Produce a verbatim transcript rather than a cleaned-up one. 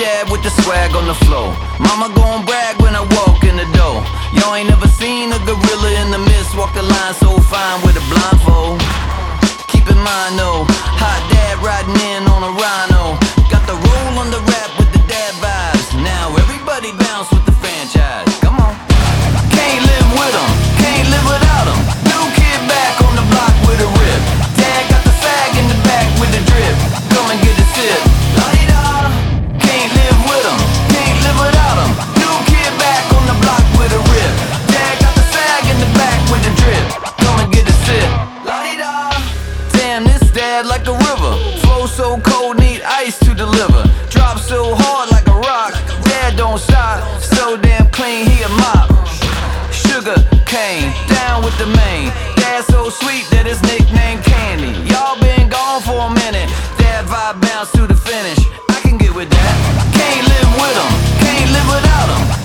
dad with the swag on the floor. Mama gon' brag when I walk in the door. Y'all ain't never seen a gorilla in the mist walk the line so fine with a blindfold. Keep in mind though, hot dad riding in on a rhino. Got the roll on the rap with the dad vibes. Now everybody bounce with the franchise. Come on. Can't live with 'em, can't live without 'em. New kid back on the block with a rip. Dad got the fag in the back with the drip. Come and get a sip. La-di-da. Can't live with 'em, can't live without 'em. New kid back on the block with a rip. Dad got the fag in the back with the drip. Come and get a sip. La-di-da. Damn, this dad like a river. Flow so cold, need ice to deliver. Drop so hard like a rock. Dad don't stop, so damn clean, he a mop. Sugar cane, down with the main. Dad so sweet that his nickname Candy. Y'all been gone for a minute. Dad vibe bounce to the finish. I can get with that. Can't live with 'em, can't live without 'em.